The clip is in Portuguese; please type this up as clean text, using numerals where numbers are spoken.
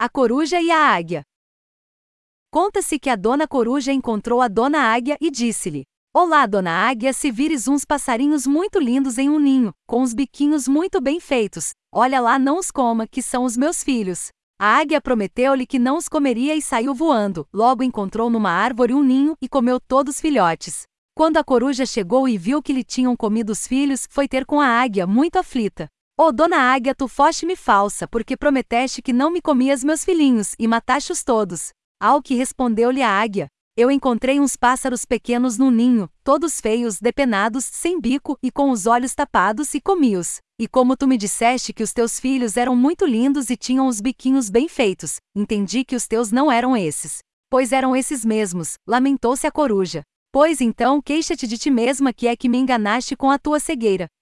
A coruja e a águia. Conta-se que a dona coruja encontrou a dona águia e disse-lhe: Olá, dona águia, se vires uns passarinhos muito lindos em um ninho, com os biquinhos muito bem feitos, olha lá, não os coma, que são os meus filhos. A águia prometeu-lhe que não os comeria e saiu voando. Logo encontrou numa árvore um ninho e comeu todos os filhotes. Quando a coruja chegou e viu que lhe tinham comido os filhos, foi ter com a águia, muito aflita. Ó, dona águia, tu foste-me falsa, porque prometeste que não me comias meus filhinhos, e mataste-os todos. Ao que respondeu-lhe a águia: Eu encontrei uns pássaros pequenos num ninho, todos feios, depenados, sem bico e com os olhos tapados, e comi-os. E como tu me disseste que os teus filhos eram muito lindos e tinham os biquinhos bem feitos, entendi que os teus não eram esses. Pois eram esses mesmos, lamentou-se a coruja. Pois então queixa-te de ti mesma, que é que me enganaste com a tua cegueira.